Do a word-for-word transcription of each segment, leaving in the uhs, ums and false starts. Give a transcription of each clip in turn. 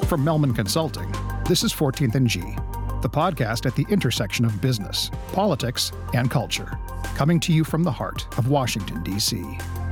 From Melman Consulting, this is fourteenth and G, the podcast at the intersection of business, politics, and culture, coming to you from the heart of Washington, D C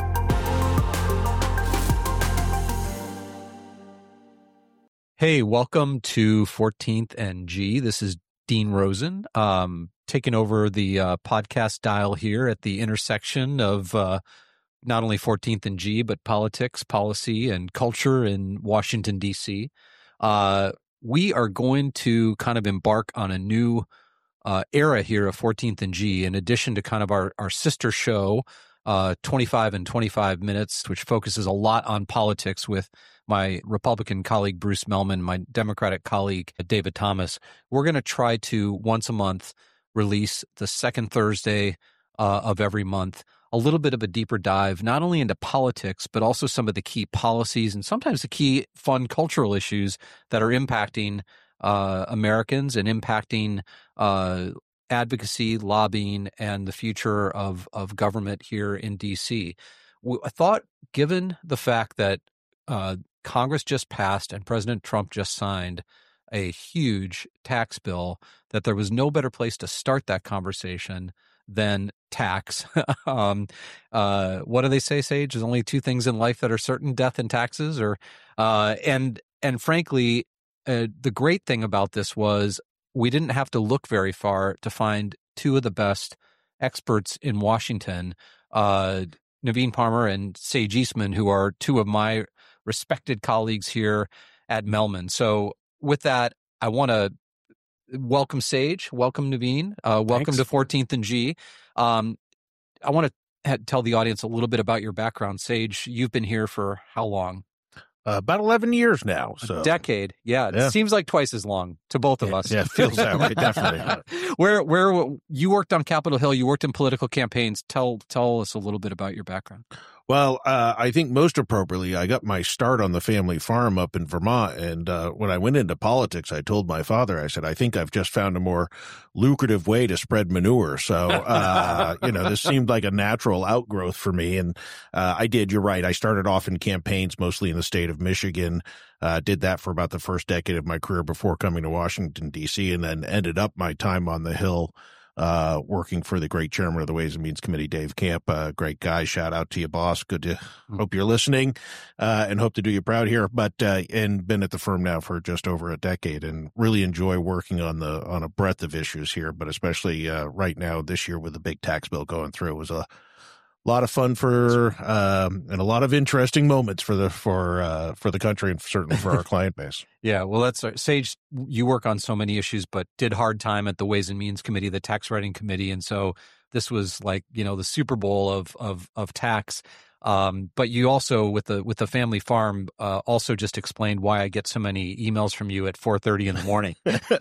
Hey, welcome to fourteenth and G. This is Dean Rosen, um, taking over the uh, podcast dial here at the intersection of uh, not only fourteenth and G, but politics, policy, and culture in Washington, D C Uh, we are going to kind of embark on a new uh, era here of fourteenth and G, in addition to kind of our, our sister show, uh, twenty-five and twenty-five minutes, which focuses a lot on politics with my Republican colleague, Bruce Melman, my Democratic colleague, David Thomas. We're going to try to once a month release the second Thursday uh, of every month, a little bit of a deeper dive, not only into politics, but also some of the key policies and sometimes the key fun cultural issues that are impacting uh, Americans and impacting uh, advocacy, lobbying, and the future of, of government here in D C. I thought, given the fact that uh, Congress just passed and President Trump just signed a huge tax bill, that there was no better place to start that conversation than tax. um, uh, what do they say, Sage? There's only two things in life that are certain: death and taxes. Or uh, and and frankly, uh, the great thing about this was we didn't have to look very far to find two of the best experts in Washington, uh, Naveen Parmar and Sage Eastman, who are two of my respected colleagues here at Melman. So with that, I want to welcome Sage, welcome Naveen, uh, welcome Thanks. to fourteenth and G. Um, I want to ha- tell the audience a little bit about your background. Sage, you've been here for how long? Uh, about eleven years now. So. A decade. Yeah, it Yeah. seems like twice as long to both of Yeah, us. yeah, it feels that way, definitely. Where, where you worked on Capitol Hill, you worked in political campaigns. Tell, tell us a little bit about your background. Well, uh, I think most appropriately, I got my start on the family farm up in Vermont. And uh, when I went into politics, I told my father, I said, I think I've just found a more lucrative way to spread manure. So, uh, you know, this seemed like a natural outgrowth for me. And uh, I did. You're right. I started off in campaigns, mostly in the state of Michigan. Uh, did that for about the first decade of my career before coming to Washington, D C, and then ended up my time on the Hill Uh, working for the great chairman of the Ways and Means Committee, Dave Camp. Uh, great guy. Shout out to you, boss. Good to hope you're listening, uh, and hope to do you proud here. But, uh, and been at the firm now for just over a decade and really enjoy working on the, on a breadth of issues here, but especially, uh, right now this year with the big tax bill going through. It was a lot of fun for, um, and a lot of interesting moments for the, for, uh, for the country and certainly for our client base. Yeah, well, that's uh, Sage. You work on so many issues, but did hard time at the Ways and Means Committee, the Tax Writing Committee, and so this was like, you know, the Super Bowl of of of tax. Um, but you also, with the with the family farm, uh, also just explained why I get so many emails from you at four thirty in the morning.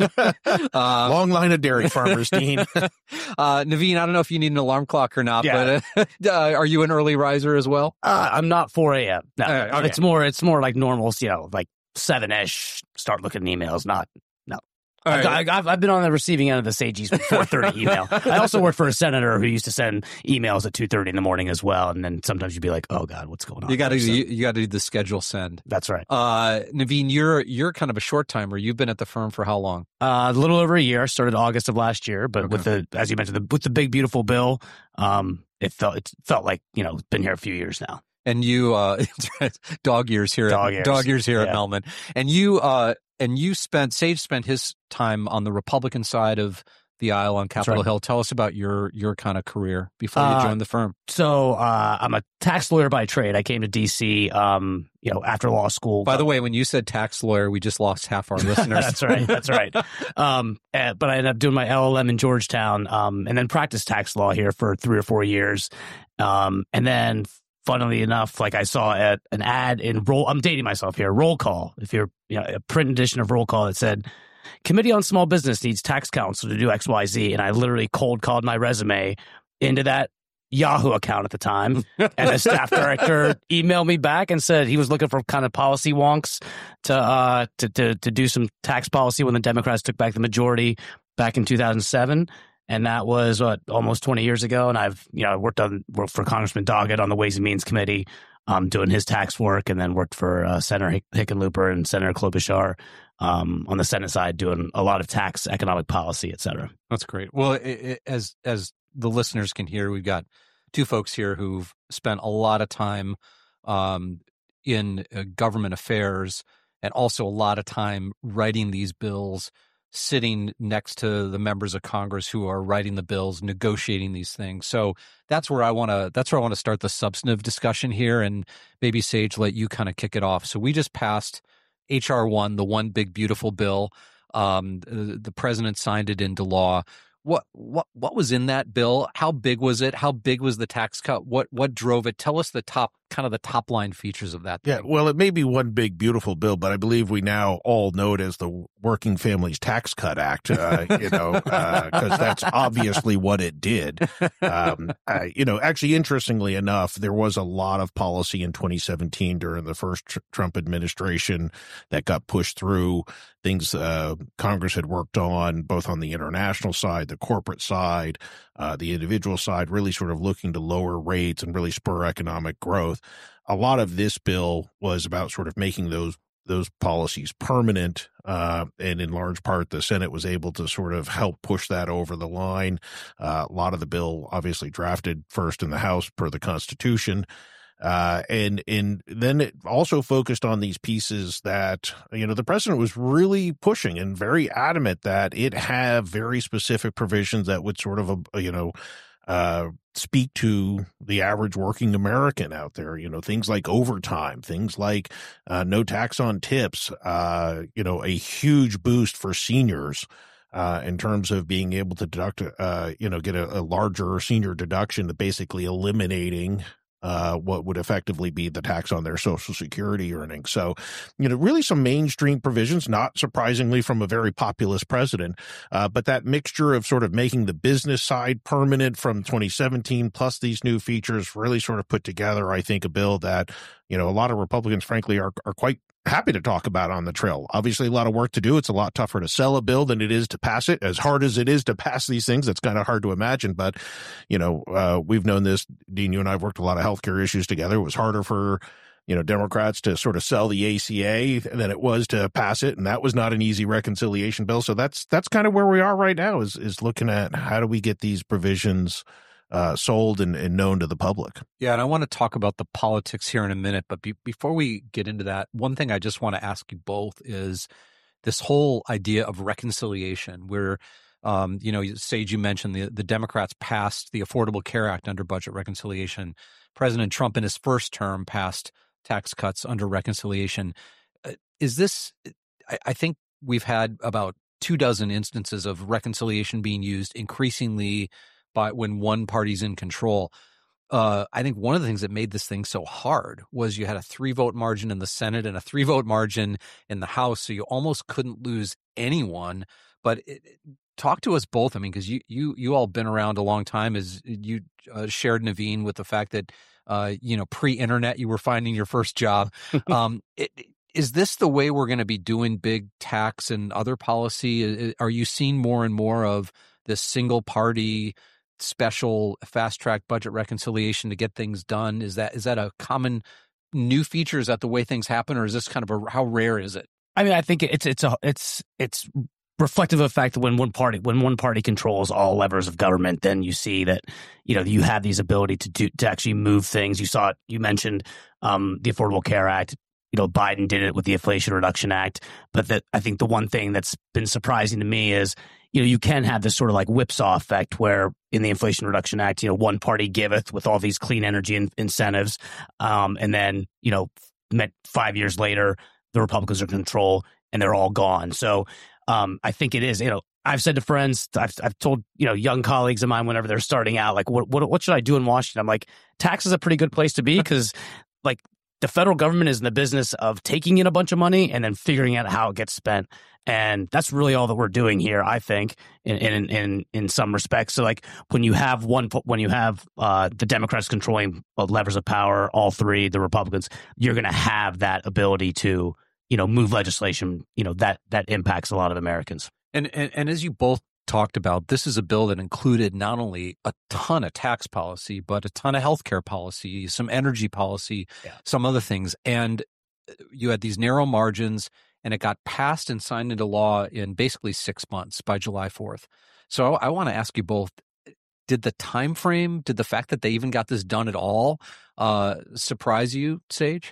uh, Long line of dairy farmers, Dean. uh, Naveen, I don't know if you need an alarm clock or not, Yeah. but uh, uh, are you an early riser as well? Uh, I'm not four a.m. No, Uh, okay. it's more. It's more like normal. You know, like seven ish. Start looking at emails. Not no. All I've, right. got- I've I've been on the receiving end of the Sage's four thirty email. I also worked for a senator who used to send emails at two thirty in the morning as well, and then sometimes you'd be like, "Oh God, what's going on?" You got to So, you, you got to do the schedule send. that's right. Uh, Naveen, you're you're kind of a short timer. You've been at the firm for how long? Uh, a little over a year. Started August of last year, but Okay. with the as you mentioned, the, with the big beautiful bill, um, it felt it felt like you know been here a few years now. And you, uh, dog years here, Dog at, years. dog years here at Yeah. Melman. And you, uh, and you spent, Sage spent his time on the Republican side of the aisle on Capitol right. Hill. Tell us about your, your kind of career before you Uh, joined the firm. So uh, I'm a tax lawyer by trade. I came to D C, um, you know, after law school. By the way, when you said tax lawyer, we just lost half our listeners. That's right. That's right. Um, uh, but I ended up doing my L L M in Georgetown, um, and then practiced tax law here for three or four years. Um, and then, funnily enough, like I saw at an ad in Roll. I'm dating myself here. Roll Call. If you're, you know, a print edition of Roll Call that said, "Committee on Small Business needs tax counsel to do X Y Z," and I literally cold called my resume into that Yahoo account at the time, and the staff director emailed me back and said he was looking for kind of policy wonks to uh to to to do some tax policy when the Democrats took back the majority back in two thousand seven. And that was what almost twenty years ago. And I've, you know, I worked on worked for Congressman Doggett on the Ways and Means Committee. um, doing his tax work, and then worked for uh, Senator Hick- Hickenlooper and Senator Klobuchar um, on the Senate side, doing a lot of tax, economic policy, et cetera. That's great. Well, it, it, as as the listeners can hear, we've got two folks here who've spent a lot of time um, in uh, government affairs and also a lot of time writing these bills, sitting next to the members of Congress who are writing the bills, negotiating these things. So that's where I want to that's where I want to start the substantive discussion here, and maybe Sage, let you kind of kick it off. So we just passed H R one, the one big beautiful bill. Um, the, the president signed it into law. What what what was in that bill? How big was it? How big was the tax cut? What what drove it? Tell us the top kind of the top line features of that thing. Yeah, well, it may be one big beautiful bill, but I believe we now all know it as the Working Families Tax Cut Act. Uh, you know, because uh, that's obviously what it did. Um, uh, you know, actually, interestingly enough, there was a lot of policy in twenty seventeen during the first tr- Trump administration that got pushed through. Things uh, Congress had worked on, both on the international side, the corporate side, uh, the individual side, really sort of looking to lower rates and really spur economic growth. A lot of this bill was about sort of making those those policies permanent, uh, and in large part, the Senate was able to sort of help push that over the line. Uh, a lot of the bill obviously drafted first in the House per the Constitution. Uh, and, and then it also focused on these pieces that, you know, the president was really pushing and very adamant that it have very specific provisions that would sort of, uh, you know, uh, speak to the average working American out there, you know, things like overtime, things like, uh, no tax on tips, uh, you know, a huge boost for seniors. Uh, in terms of being able to deduct, uh, you know, get a, a larger senior deduction, to basically eliminating uh, what would effectively be the tax on their Social Security earnings. So, you know, really some mainstream provisions, not surprisingly from a very populist president, uh, but that mixture of sort of making the business side permanent from twenty seventeen plus these new features really sort of put together, I think, a bill that, you know, a lot of Republicans, frankly, are, are quite happy to talk about on the Trail. Obviously, a lot of work to do. It's a lot tougher to sell a bill than it is to pass it. As hard as it is to pass these things, it's kind of hard to imagine. But, you know, uh, we've known this. Dean, you and I have worked a lot of healthcare issues together. It was harder for, you know, Democrats to sort of sell the A C A than it was to pass it. And that was not an easy reconciliation bill. So that's that's kind of where we are right now, is is looking at how do we get these provisions Uh, sold and, and known to the public. Yeah, and I want to talk about the politics here in a minute, but be, before we get into that, one thing I just want to ask you both is this whole idea of reconciliation, where, um, you know, Sage, you mentioned the, the Democrats passed the Affordable Care Act under budget reconciliation. President Trump in his first term passed tax cuts under reconciliation. Uh, is this, I, I think we've had about two dozen instances of reconciliation being used increasingly by when one party's in control. Uh, I think one of the things that made this thing so hard was you had a three vote margin in the Senate and a three vote margin in the House. So you almost couldn't lose anyone. But it, talk to us both. I mean, because you, you, you all been around a long time, as you uh, shared, Naveen, with the fact that, uh, you know, pre-internet, you were finding your first job. um, it, is this the way we're going to be doing big tax and other policy? Are you seeing more and more of this single party special fast track budget reconciliation to get things done? Is that is that a common new feature? Is that the way things happen, or is this kind of a, how rare is it? I mean, I think it's it's a it's it's reflective of the fact that when one party when one party controls all levers of government, then you see that, you know, you have these ability to do to actually move things. You saw it. You mentioned um, the Affordable Care Act. You know, Biden did it with the Inflation Reduction Act. But that I think the one thing that's been surprising to me is, you know, you can have this sort of like whipsaw effect where in the Inflation Reduction Act, you know, one party giveth with all these clean energy in- incentives. Um, and then, you know, met five years later, the Republicans are in control and they're all gone. So um, I think it is, you know, I've said to friends, I've, I've told, you know, young colleagues of mine whenever they're starting out, like, what, what, what should I do in Washington? I'm like, tax is a pretty good place to be, because like, the federal government is in the business of taking in a bunch of money and then figuring out how it gets spent. And that's really all that we're doing here, I think, in in in, in some respects. So like when you have one, when you have uh, the Democrats controlling levers of power, all three, the Republicans, you're going to have that ability to, you know, move legislation, you know, that that impacts a lot of Americans. And and, and as you both talked about, this is a bill that included not only a ton of tax policy, but a ton of healthcare policy, some energy policy, yeah. some other things. And you had these narrow margins, and it got passed and signed into law in basically six months by July fourth. So I, I want to ask you both, did the time frame, did the fact that they even got this done at all uh, surprise you, Sage?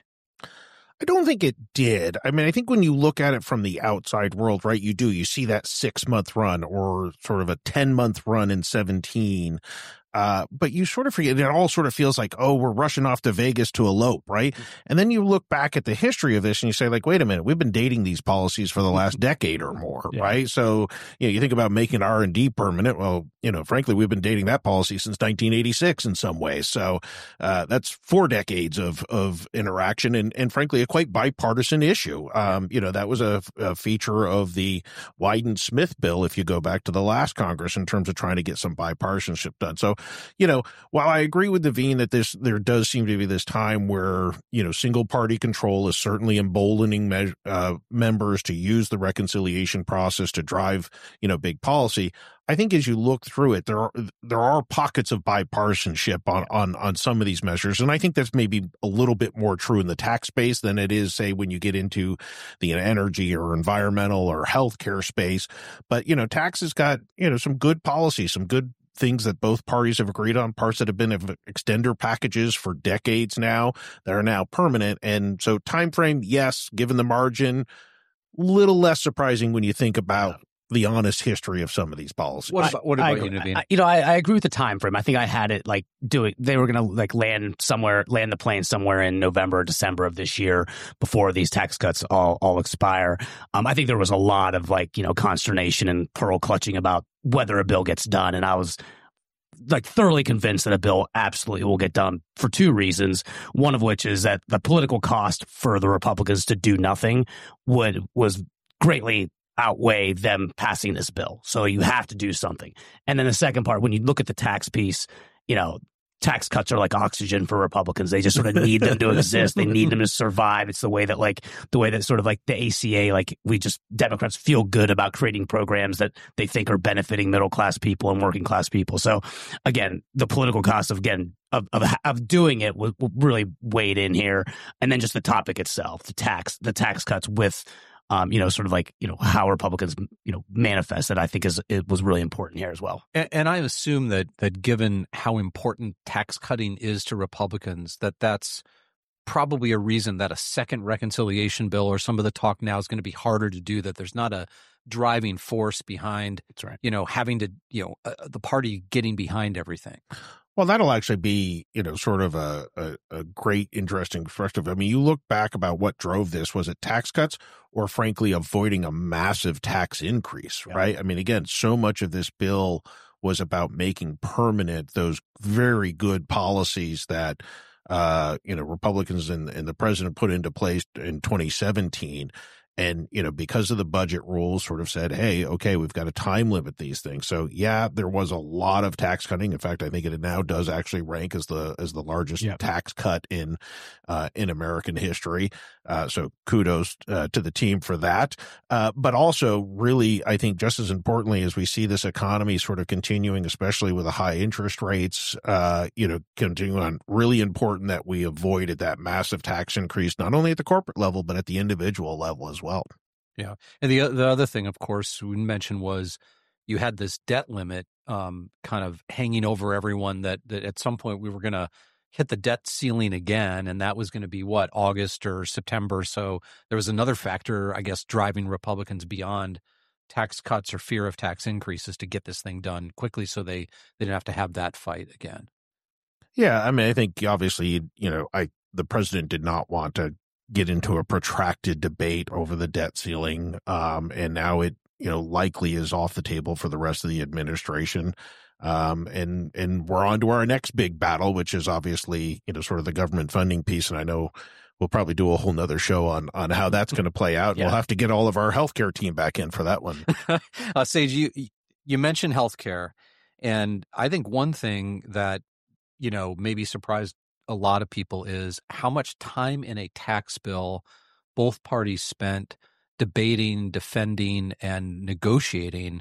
I don't think it did. I mean, I think when you look at it from the outside world, right, you do, you see that six month run or sort of a ten month run in seventeen. Uh, but you sort of forget, it all sort of feels like, oh, we're rushing off to Vegas to elope, right? And then you look back at the history of this and you say, like, wait a minute, we've been dating these policies for the last decade or more, yeah. right? So, you know, you think about making R and D permanent. Well, you know, frankly, we've been dating that policy since nineteen eighty-six in some ways. So uh, that's four decades of of interaction and, and frankly, a quite bipartisan issue. Um, you know, that was a, a feature of the Wyden-Smith bill, if you go back to the last Congress, in terms of trying to get some bipartisanship done. So, you know, while I agree with Devine that this, there does seem to be this time where, you know, single party control is certainly emboldening me- uh, members to use the reconciliation process to drive, you know, big policy. I think as you look through it, there are, there are pockets of bipartisanship on, on, on some of these measures. And I think that's maybe a little bit more true in the tax space than it is, say, when you get into the energy or environmental or healthcare space. But, you know, tax has got, you know, some good policy, some good things that both parties have agreed on, parts that have been extender packages for decades now that are now permanent. And so time frame, yes, given the margin, little less surprising when you think about the honest history of some of these policies. What about, what about I, you, Naveen? I, you know, I, I agree with the time frame. I think I had it like doing, they were going to like land somewhere, land the plane somewhere in November or December of this year before these tax cuts all, all expire. Um, I think there was a lot of like, you know, consternation and pearl clutching about whether a bill gets done. And I was like thoroughly convinced that a bill absolutely will get done for two reasons. One of which is that the political cost for the Republicans to do nothing would, was greatly outweigh them passing this bill. So you have to do something. And then the second part, when you look at the tax piece, you know, tax cuts are like oxygen for Republicans. They just sort of need them to exist. They need them to survive. It's the way that like the way that sort of like the A C A, like we just Democrats feel good about creating programs that they think are benefiting middle class people and working class people. So again, the political cost of again of of, of doing it will, will really weighed in here. And then just the topic itself, the tax, the tax cuts with Um, you know, sort of like, you know, how Republicans, you know, manifest that I think is, it was really important here as well. And, and I assume that, that given how important tax cutting is to Republicans, that that's probably a reason that a second reconciliation bill or some of the talk now is going to be harder to do, that there's not a driving force behind, that's right. you know, having to, you know, uh, the party getting behind everything. Well, that'll actually be, you know, sort of a, a, a great, interesting perspective. I mean, you look back about what drove this. Was it tax cuts or, frankly, avoiding a massive tax increase, yeah. right? I mean, again, so much of this bill was about making permanent those very good policies that, uh, you know, Republicans and, and the president put into place in twenty seventeen. And, you know, because of the budget rules sort of said, hey, okay, we've got to time limit these things. So, yeah, there was a lot of tax cutting. In fact, I think it now does actually rank as the as the largest yep. tax cut in uh, in American history. Uh, so kudos uh, to the team for that. Uh, but also really, I think just as importantly, as we see this economy sort of continuing, especially with the high interest rates, uh, you know, continuing on, really important that we avoided that massive tax increase, not only at the corporate level, but at the individual level as well. well. Yeah. And the the other thing, of course, we mentioned was you had this debt limit um, kind of hanging over everyone that, that at some point we were going to hit the debt ceiling again. And that was going to be what, August or September. So there was another factor, I guess, driving Republicans beyond tax cuts or fear of tax increases to get this thing done quickly so they, they didn't have to have that fight again. Yeah. I mean, I think obviously, you know, I the president did not want to get into a protracted debate over the debt ceiling. Um, and now it, you know, likely is off the table for the rest of the administration. Um, and, and we're on to our next big battle, which is obviously, you know, sort of the government funding piece. And I know we'll probably do a whole nother show on, on how that's going to play out. Yeah. We'll have to get all of our healthcare team back in for that one. uh, Sage, you, you mentioned healthcare. And I think one thing that, you know, maybe surprised a lot of people is how much time in a tax bill both parties spent debating, defending, and negotiating.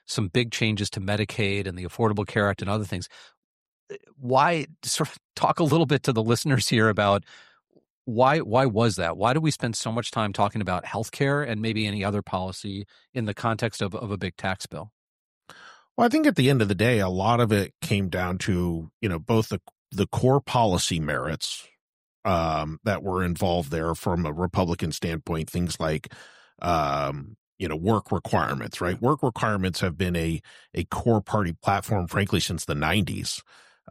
some big changes to Medicaid and the Affordable Care Act and other things. Why sort of talk a little bit to the listeners here about why why was that? Why do we spend so much time talking about healthcare and maybe any other policy in the context of, of a big tax bill? Well, I think at the end of the day, a lot of it came down to, you know, both the the core policy merits um, that were involved there from a Republican standpoint, things like um, you know, work requirements, right? Work requirements have been a, a core party platform, frankly, since the nineties.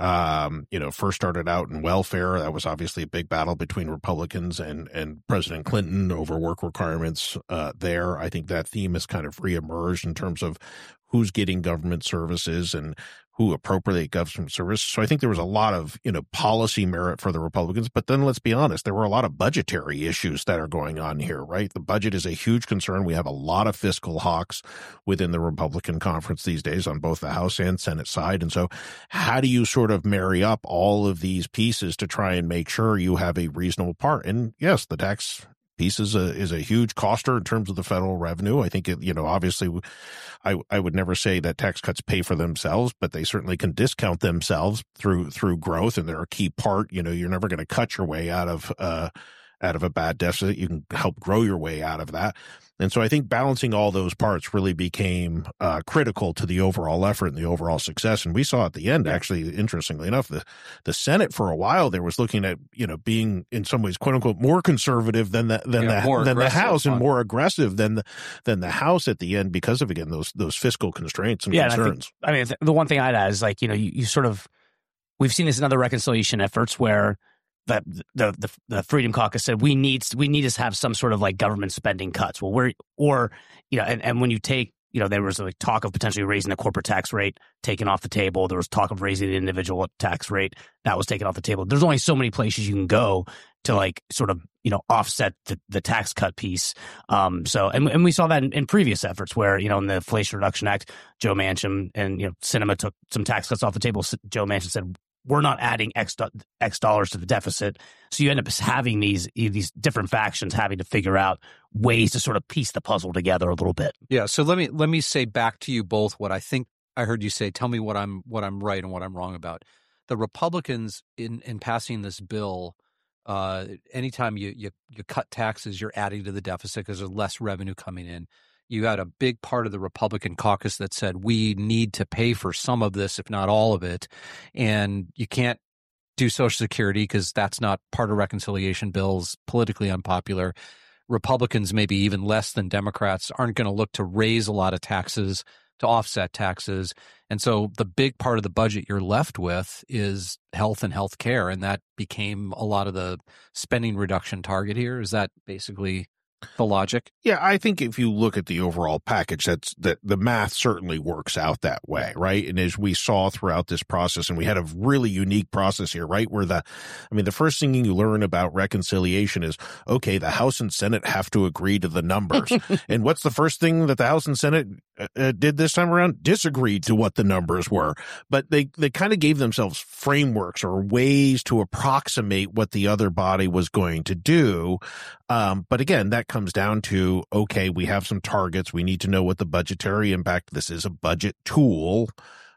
Um, you know, first started out in welfare. That was obviously a big battle between Republicans and, and President Clinton over work requirements uh, there. I think that theme has kind of reemerged in terms of who's getting government services and who appropriate government services. So I think there was a lot of, you know, policy merit for the Republicans. But then let's be honest, there were a lot of budgetary issues that are going on here, right? The budget is a huge concern. We have a lot of fiscal hawks within the Republican conference these days on both the House and Senate side. And so how do you sort of marry up all of these pieces to try and make sure you have a reasonable part? And yes, the tax piece is a, is a huge coster in terms of the federal revenue. I think, it, you know, obviously I, I would never say that tax cuts pay for themselves, but they certainly can discount themselves through, through growth. And they're a key part. You know, you're never going to cut your way out of, uh, out of a bad deficit. You can help grow your way out of that. And so I think balancing all those parts really became uh, critical to the overall effort and the overall success. And we saw at the end, actually, interestingly enough, the, the Senate for a while there was looking at, you know, being in some ways, quote unquote, more conservative than the, than yeah, the, than the House and more aggressive than the, than the House at the end because of, again, those, those fiscal constraints and yeah, concerns. And I, think, I mean, the one thing I'd add is like, you know, you, you sort of, we've seen this in other reconciliation efforts where The, the the the Freedom Caucus said we need we need to have some sort of like government spending cuts. Well, we're or you know, and, and when you take you know, there was like talk of potentially raising the corporate tax rate, taken off the table. There was talk of raising the individual tax rate, that was taken off the table. There's only so many places you can go to like sort of you know offset the, the tax cut piece. Um, so and and we saw that in, in previous efforts where you know in the Inflation Reduction Act, Joe Manchin and you know Sinema took some tax cuts off the table. Joe Manchin said, we're not adding X, X dollars to the deficit. So you end up having these these different factions having to figure out ways to sort of piece the puzzle together a little bit. Yeah. So let me let me say back to you both what I think I heard you say. Tell me what I'm what I'm right and what I'm wrong about. The Republicans in, in passing this bill, uh, anytime you, you you cut taxes, you're adding to the deficit because there's less revenue coming in. You had a big part of the Republican caucus that said we need to pay for some of this, if not all of it. And you can't do Social Security because that's not part of reconciliation bills, politically unpopular. Republicans, maybe even less than Democrats, aren't going to look to raise a lot of taxes to offset taxes. And so the big part of the budget you're left with is health and health care. And that became a lot of the spending reduction target here. Is that basically the logic? Yeah, I think if you look at the overall package, that's that the math certainly works out that way, right? And as we saw throughout this process, and we had a really unique process here, right? Where the, I mean, the first thing you learn about reconciliation is, okay, the House and Senate have to agree to the numbers. And what's the first thing that the House and Senate uh, did this time around? Disagreed to what the numbers were. But they, they kind of gave themselves frameworks or ways to approximate what the other body was going to do. Um, but again, that comes down to, okay, we have some targets. We need to know what the budgetary impact, this is a budget tool.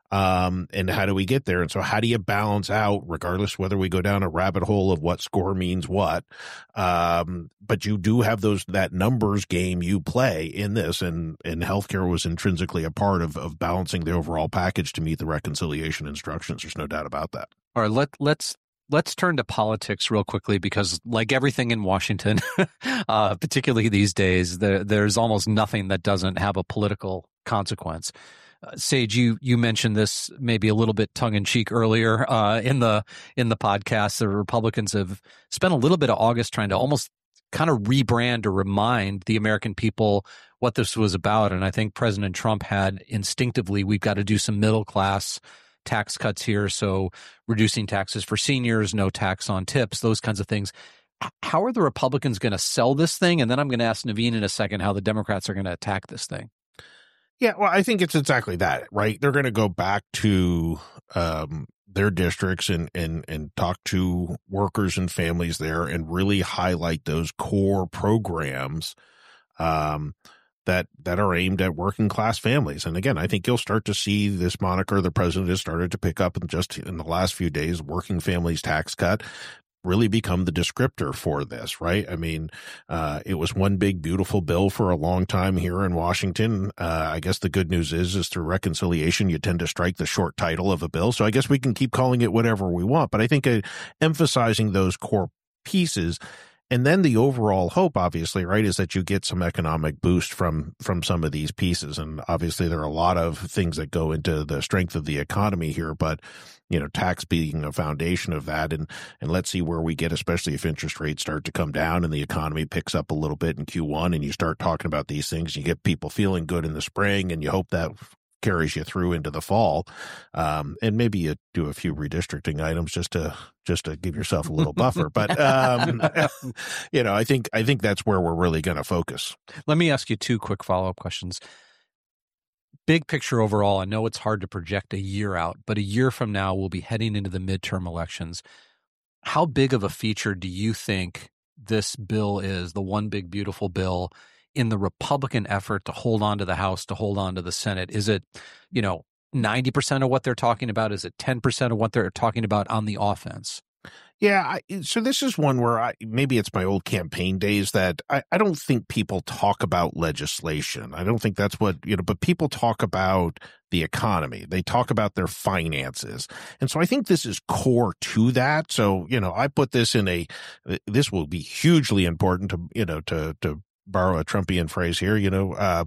Um, and how do we get there? And so how do you balance out, regardless whether we go down a rabbit hole of what score means what? Um, but you do have those, that numbers game you play in this, and, and healthcare was intrinsically a part of, of balancing the overall package to meet the reconciliation instructions. There's no doubt about that. All right, let, let's, Let's turn to politics real quickly, because like everything in Washington, uh, particularly these days, there, there's almost nothing that doesn't have a political consequence. Uh, Sage, you you mentioned this maybe a little bit tongue in cheek earlier uh, in the in the podcast. The Republicans have spent a little bit of August trying to almost kind of rebrand or remind the American people what this was about. And I think President Trump had instinctively, we've got to do some middle class tax cuts here. So reducing taxes for seniors, no tax on tips, those kinds of things. How are the Republicans going to sell this thing? And then I'm going to ask Naveen in a second how the Democrats are going to attack this thing. Yeah, well, I think it's exactly that, right? They're going to go back to um, their districts and, and, and talk to workers and families there and really highlight those core programs um, that that are aimed at working class families. And again, I think you'll start to see this moniker the president has started to pick up in just in the last few days, working families tax cut, really become the descriptor for this, right? I mean, uh, it was one big, beautiful bill for a long time here in Washington. Uh, I guess the good news is, is through reconciliation, you tend to strike the short title of a bill. So I guess we can keep calling it whatever we want. But I think uh, emphasizing those core pieces, and then the overall hope, obviously, right, is that you get some economic boost from from some of these pieces. And obviously, there are a lot of things that go into the strength of the economy here, but you know, tax being a foundation of that. And and let's see where we get, especially if interest rates start to come down and the economy picks up a little bit in Q one, and you start talking about these things. You get people feeling good in the spring, and you hope that carries you through into the fall. Um, and maybe you do a few redistricting items just to just to give yourself a little buffer. But um, you know, I think I think that's where we're really going to focus. Let me ask you two quick follow-up questions. Big picture overall, I know it's hard to project a year out, but a year from now, we'll be heading into the midterm elections. How big of a feature do you think this bill is, the one big beautiful bill, in the Republican effort to hold on to the House, to hold on to the Senate? Is it, you know, ninety percent of what they're talking about? Is it ten percent of what they're talking about on the offense? Yeah, I, so this is one where I, maybe it's my old campaign days that I, I don't think people talk about legislation. I don't think that's what, you know, but people talk about the economy. They talk about their finances. And so I think this is core to that. So, you know, I put this in a, this will be hugely important to, you know, to, to, borrow a Trumpian phrase here, you know, uh,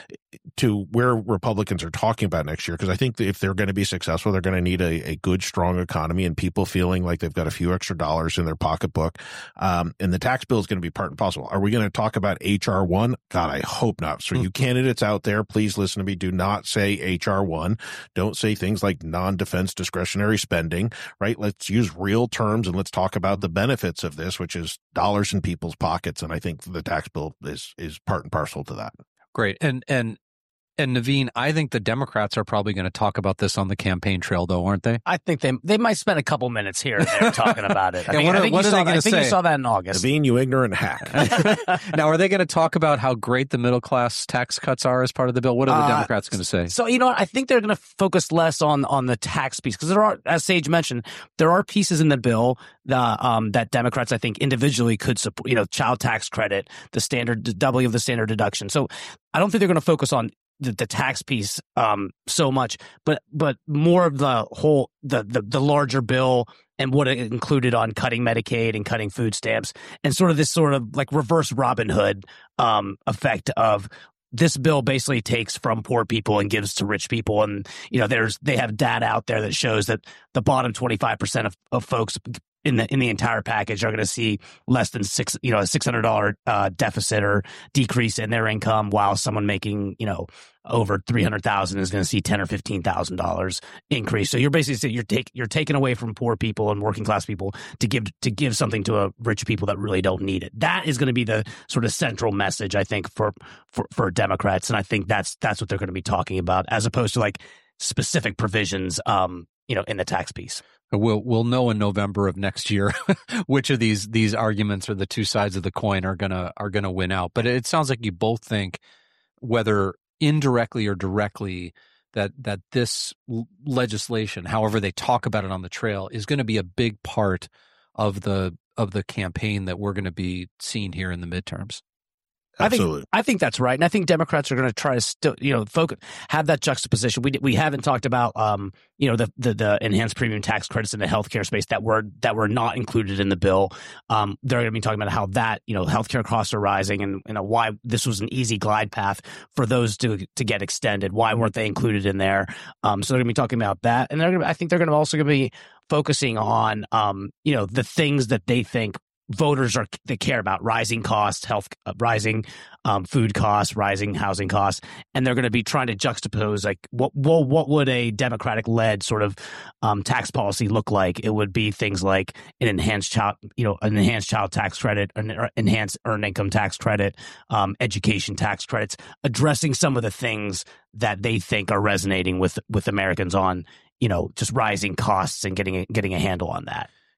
to where Republicans are talking about next year. Because I think that if they're going to be successful, they're going to need a, a good, strong economy and people feeling like they've got a few extra dollars in their pocketbook. Um, and the tax bill is going to be part and parcel. Are we going to talk about H R one? God, I hope not. So you candidates out there, please listen to me. Do not say H R one. Don't say things like non-defense discretionary spending, right? Let's use real terms and let's talk about the benefits of this, which is dollars in people's pockets. And I think the tax bill is is part and parcel to that. Great. And and and Naveen, I think the Democrats are probably going to talk about this on the campaign trail, though, aren't they? I think they they might spend a couple minutes here and there talking about it. I Yeah, think, what I are- think, what you, are saw they that, gonna I think you say? saw that in August. Naveen, you ignorant hack. Now, are they going to talk about how great the middle class tax cuts are as part of the bill? What are the Uh, Democrats going to say? So, you know what? I think they're going to focus less on on the tax piece because there are, as Sage mentioned, there are pieces in the bill that, um, that Democrats, I think, individually could support, you know, child tax credit, the standard, the doubling of the standard deduction. So I don't think they're going to focus on the, the tax piece um, so much, but but more of the whole, the, the, the larger bill and what it included on cutting Medicaid and cutting food stamps and sort of this sort of like reverse Robin Hood um, effect of this bill basically takes from poor people and gives to rich people. And, you know, there's they have data out there that shows that the bottom twenty-five percent of, of folks in the in the entire package are going to see less than six, you know, a six hundred dollars uh, deficit or decrease in their income, while someone making, you know, over three hundred thousand is going to see ten or fifteen thousand dollars increase. So you're basically you're take you're taking away from poor people and working class people to give to give something to a rich people that really don't need it. That is going to be the sort of central message, I think, for for for Democrats, and I think that's that's what they're going to be talking about, as opposed to like specific provisions, um, you know, in the tax piece. We'll we'll know in November of next year which of these these arguments or the two sides of the coin are gonna are gonna win out. But it sounds like you both think, whether indirectly or directly, that that this l- legislation, however they talk about it on the trail, is going to be a big part of the of the campaign that we're going to be seeing here in the midterms. Absolutely. I think I think that's right, and I think Democrats are going to try to still, you know, focus, have that juxtaposition. We we haven't talked about, um, you know, the, the the enhanced premium tax credits in the healthcare space that were that were not included in the bill. Um, they're going to be talking about how that, you know, healthcare costs are rising, and you know why this was an easy glide path for those to to get extended. Why weren't they included in there? Um, so they're going to be talking about that, and they're going to, I think they're going to also going to be focusing on, um, you know, the things that they think voters are they care about: rising costs, health, uh, rising um, food costs, rising housing costs, and they're going to be trying to juxtapose like what well, what would a Democratic-led sort of um, tax policy look like? It would be things like an enhanced child, you know, an enhanced child tax credit, an enhanced earned income tax credit, um, education tax credits, addressing some of the things that they think are resonating with with Americans on, you know, just rising costs and getting a, getting a handle on that.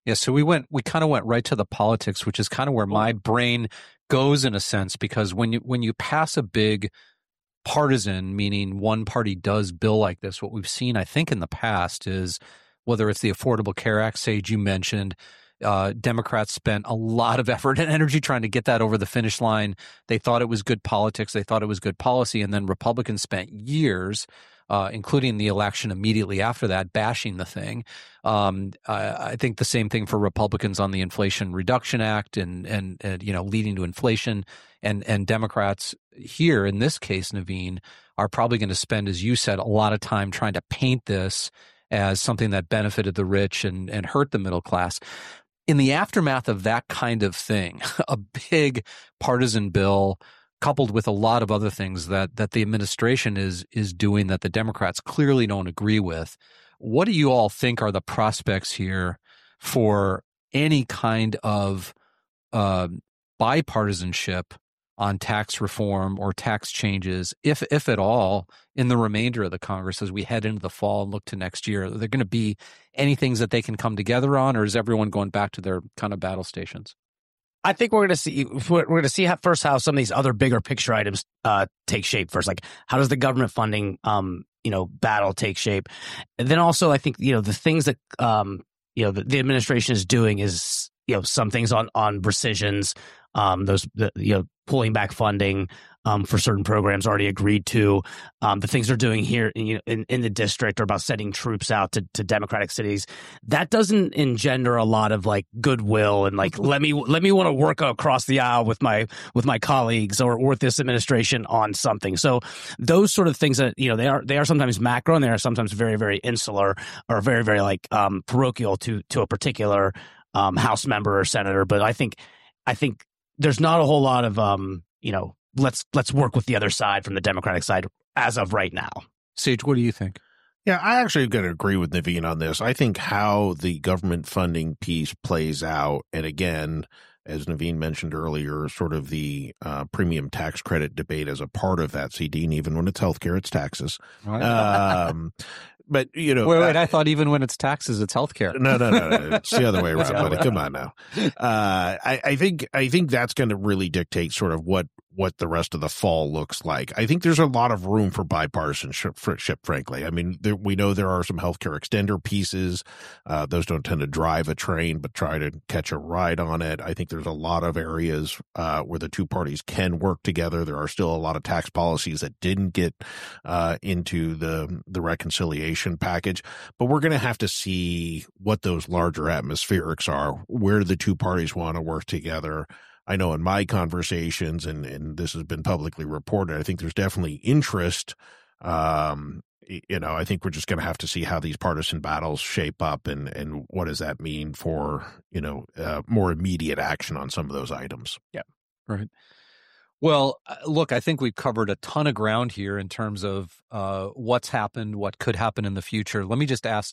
Yeah, so we went, we kind of went right to the politics, which is kind of where my brain goes in a sense, because when you when you pass a big partisan, meaning one party does bill like this, what we've seen, I think, in the past is whether it's the Affordable Care Act, Sage, you mentioned, uh, Democrats spent a lot of effort and energy trying to get that over the finish line. They thought it was good politics. They thought it was good policy. And then Republicans spent years Uh, including the election immediately after that, bashing the thing. Um, I, I think the same thing for Republicans on the Inflation Reduction Act and, and, and, you know, leading to inflation. And, and Democrats here, in this case, Naveen, are probably going to spend, as you said, a lot of time trying to paint this as something that benefited the rich and, and hurt the middle class. In the aftermath of that kind of thing, a big partisan bill coupled with a lot of other things that that the administration is is doing that the Democrats clearly don't agree with. What do you all think are the prospects here for any kind of uh, bipartisanship on tax reform or tax changes, if if at all, in the remainder of the Congress as we head into the fall and look to next year? Are there going to be any things that they can come together on, or is everyone going back to their kind of battle stations? I think we're going to see we're going to see how, first how some of these other bigger picture items uh, take shape first. Like, how does the government funding, um, you know, battle take shape? And then also, I think, you know, the things that um, you know the, the administration is doing is, you know, some things on on rescissions, um, those the, you know, pulling back funding um, for certain programs already agreed to. Um, the things they're doing here in, you know, in, in the district are about sending troops out to, to Democratic cities. That doesn't engender a lot of like goodwill and like let me let me want to work across the aisle with my with my colleagues or, or with this administration on something. So those sort of things that, you know, they are they are sometimes macro and they are sometimes very very insular or very very like um, parochial to to a particular um, House member or senator. But I think I think there's not a whole lot of um, you know. Let's let's work with the other side from the Democratic side as of right now. Sage, what do you think? Yeah, I actually got to agree with Naveen on this. I think how the government funding piece plays out, and again, as Naveen mentioned earlier, sort of the uh, premium tax credit debate as a part of that, C D, and even when it's healthcare, it's taxes. Right. Um, but, you know. Wait, wait, uh, I thought even when it's taxes, it's healthcare. No, no, no, no. It's the other way around, buddy. Come on now. Uh, I, I think I think that's going to really dictate sort of what what the rest of the fall looks like. I think there's a lot of room for bipartisanship, frankly. I mean, there, we know there are some healthcare extender pieces. Uh, those don't tend to drive a train, but try to catch a ride on it. I think there's a lot of areas uh, where the two parties can work together. There are still a lot of tax policies that didn't get uh, into the, the reconciliation package, but we're going to have to see what those larger atmospherics are. Where do the two parties want to work together? I know in my conversations, and, and this has been publicly reported, I think there's definitely interest. Um, you know, I think we're just going to have to see how these partisan battles shape up and, and what does that mean for, you know, uh, more immediate action on some of those items. Yeah. Right. Well, look, I think we've covered a ton of ground here in terms of uh, what's happened, what could happen in the future. Let me just ask,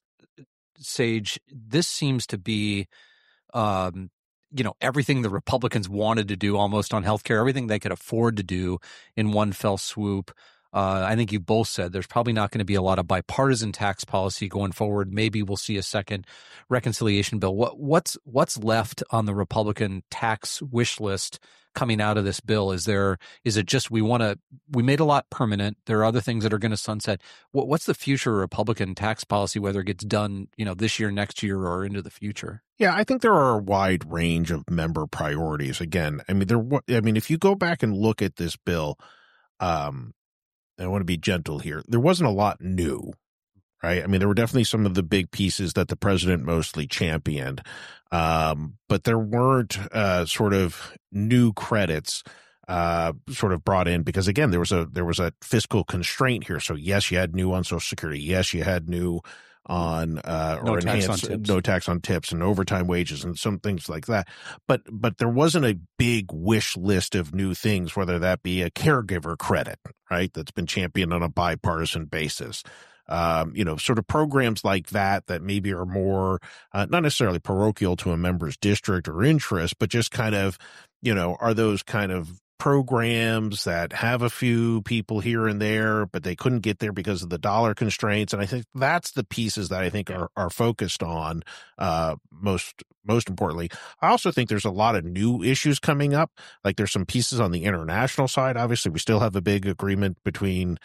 Sage, this seems to be, um, you know, everything the Republicans wanted to do almost on healthcare, everything they could afford to do in one fell swoop. Uh, I think you both said there's probably not going to be a lot of bipartisan tax policy going forward. Maybe we'll see a second reconciliation bill. What, what's what's left on the Republican tax wish list coming out of this bill? Is there is it just we want to we made a lot permanent? There are other things that are going to sunset. What, what's the future of Republican tax policy, whether it gets done, you know, this year, next year, or into the future? Yeah, I think there are a wide range of member priorities. Again, I mean, there. I mean, if you go back and look at this bill, um, I want to be gentle here. There wasn't a lot new, right? I mean, there were definitely some of the big pieces that the president mostly championed, um, but there weren't uh, sort of new credits uh, sort of brought in because, again, there was a there was a fiscal constraint here. So yes, you had new on Social Security. Yes, you had new on uh, or no tax enhanced on tips. no tax on tips and overtime wages and some things like that. But but there wasn't a big wish list of new things, whether that be a caregiver credit, right? That's been championed on a bipartisan basis. Um, you know, sort of programs like that that maybe are more uh, not necessarily parochial to a member's district or interest, but just kind of, you know, are those kind of programs that have a few people here and there, but they couldn't get there because of the dollar constraints. And I think that's the pieces that I think are, are focused on uh, most most importantly. I also think there's a lot of new issues coming up. Like there's some pieces on the international side. Obviously, we still have a big agreement between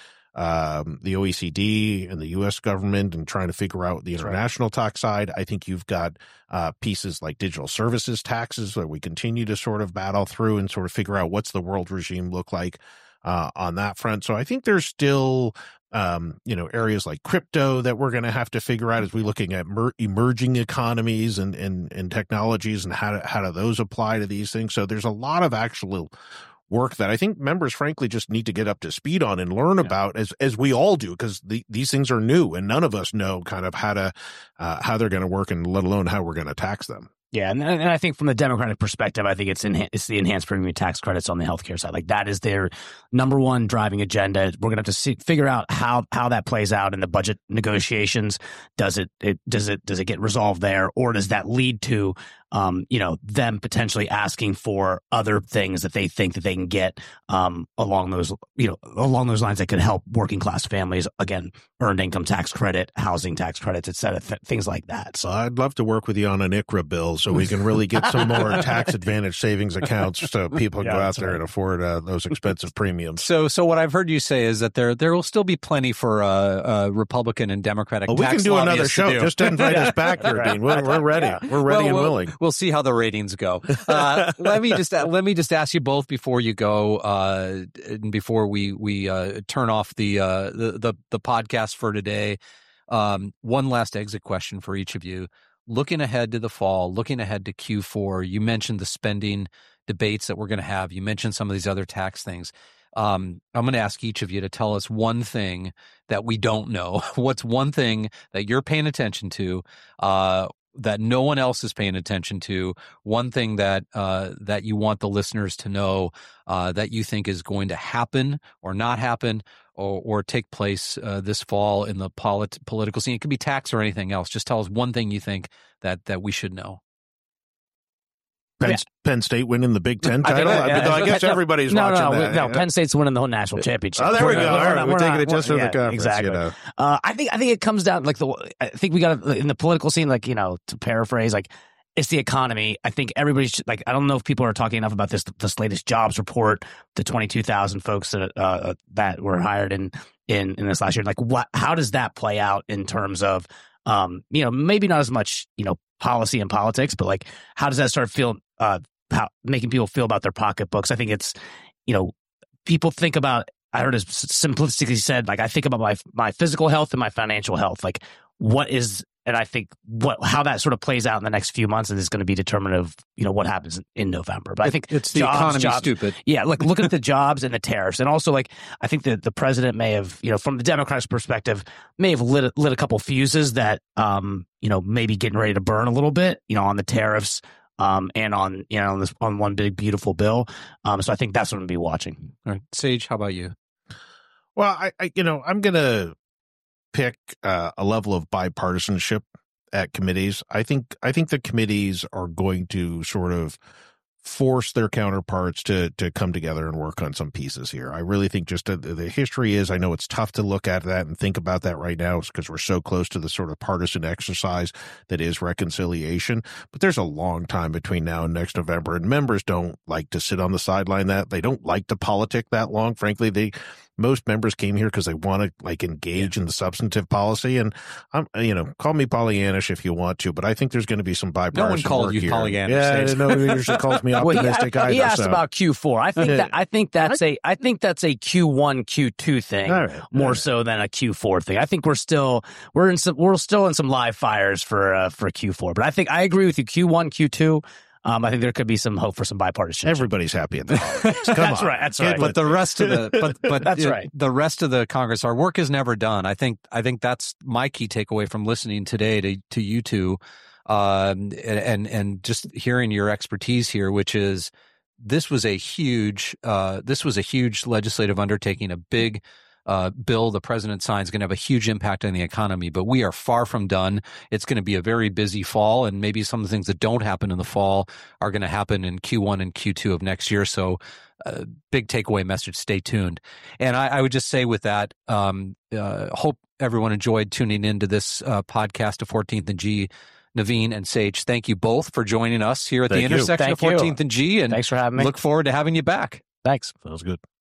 um, the O E C D and the U S government and trying to figure out the international right. tax side. I think you've got uh, pieces like digital services taxes that we continue to sort of battle through and sort of figure out what's the world regime look like uh, on that front. So I think there's still, um, you know, areas like crypto that we're going to have to figure out as we're looking at mer- emerging economies and, and, and technologies and how, to, how do those apply to these things. So there's a lot of actual work that I think members, frankly, just need to get up to speed on and learn yeah. about as as we all do, because the, these things are new and none of us know kind of how to uh, how they're going to work and let alone how we're going to tax them. Yeah, and, and I think from the Democratic perspective, I think it's in, it's the enhanced premium tax credits on the healthcare side. Like that is their number one driving agenda. We're going to have to see, figure out how how that plays out in the budget negotiations. Does it, it does it does it get resolved there, or does that lead to um, you know them potentially asking for other things that they think that they can get um, along those you know along those lines that could help working class families, again, earned income tax credit, housing tax credits, et cetera, th- things like that. So I'd love to work with you on an I C R A bill so we can really get some more tax advantage savings accounts so people yeah, go out there right. and afford uh, those expensive premiums. So, so what I've heard you say is that there there will still be plenty for uh, uh, Republican and Democratic well, tax we can do another show. Do. Just invite us back here, Dean. We're, we're ready. Yeah. We're ready well, and we'll, willing. We'll see how the ratings go. Uh, let me just let me just ask you both before you go, uh, and before we we uh, turn off the, uh, the the the podcast for today. Um, one last exit question for each of you. Looking ahead to the fall, looking ahead to Q four, you mentioned the spending debates that we're going to have. You mentioned some of these other tax things. Um, I'm going to ask each of you to tell us one thing that we don't know. What's one thing that you're paying attention to, uh, that no one else is paying attention to? One thing that uh, that you want the listeners to know uh, that you think is going to happen or not happen or, or take place uh, this fall in the polit- political scene. It could be tax or anything else. Just tell us one thing you think that that we should know. Penn, yeah. Penn State winning the Big Ten title? I, yeah, I, I guess everybody's no, watching no, that. No, yeah. Penn State's winning the whole national championship. Oh, there we we're, go. We're, All right, we're, we're, we're taking not, it just for yeah, the conference. Exactly. You know. uh, I think I think it comes down like the. I think we got in the political scene, like you know, to paraphrase, like it's the economy. I think everybody should, like. I don't know if people are talking enough about this. This latest jobs report, the twenty-two thousand folks that uh, that were hired in in in this last year. Like, what? How does that play out in terms of, um, you know, maybe not as much, you know, policy and politics, but like, how does that start feeling? Uh, How, making people feel about their pocketbooks. I think it's, you know, people think about, I heard it simplistically said, like, I think about my my physical health and my financial health. Like, what is, and I think what how that sort of plays out in the next few months is going to be determinative of, you know, what happens in, in November. But I think it's the jobs, economy jobs, stupid. Yeah, like, look at the jobs and the tariffs. And also, like, I think that the president may have, you know, from the Democrats' perspective, may have lit, lit a couple fuses that, um, you know, maybe getting ready to burn a little bit, you know, on the tariffs. Um, and on, you know, on, this, on one big, beautiful bill. Um, so I think that's what I'm going to be watching. All right. Sage, how about you? Well, I, I you know, I'm going to pick uh, a level of bipartisanship at committees. I think, I think the committees are going to sort of force their counterparts to to come together and work on some pieces here. I really think just uh, the history is, I know it's tough to look at that and think about that right now because we're so close to the sort of partisan exercise that is reconciliation, but there's a long time between now and next November, and members don't like to sit on the sideline that. They don't like to politic that long. Frankly, they most members came here because they want to like engage yeah. in the substantive policy. And I'm, you know, call me Pollyannish if you want to, but I think there's going to be some bipartisan. No one called work you here. Pollyannish. Yeah, no one usually calls me optimistic. well, he, he either, asked so. about Q four. I think that I think that's a I think that's a Q one, Q two thing right, more right. so than a Q four thing. I think we're still we're in some we're still in some live fires for uh, for Q four. But I think I agree with you. Q one, Q two. Um, I think there could be some hope for some bipartisanship. Everybody's happy at the holidays. Come that's on. right. That's right. But the rest of the but but that's it, right. The rest of the Congress, our work is never done. I think I think that's my key takeaway from listening today to to you two, um, and and just hearing your expertise here, which is this was a huge uh, this was a huge legislative undertaking, a big uh, bill the president signs is going to have a huge impact on the economy, but we are far from done. It's going to be a very busy fall, and maybe some of the things that don't happen in the fall are going to happen in Q one and Q two of next year. So uh, big takeaway message, stay tuned. And I, I would just say with that, um, uh, hope everyone enjoyed tuning into this uh, podcast of fourteenth and G. Naveen and Sage, thank you both for joining us here at Thank the you. intersection Thank of fourteenth you. and G. And Thanks for having me. Look forward to having you back. Thanks. Sounds good.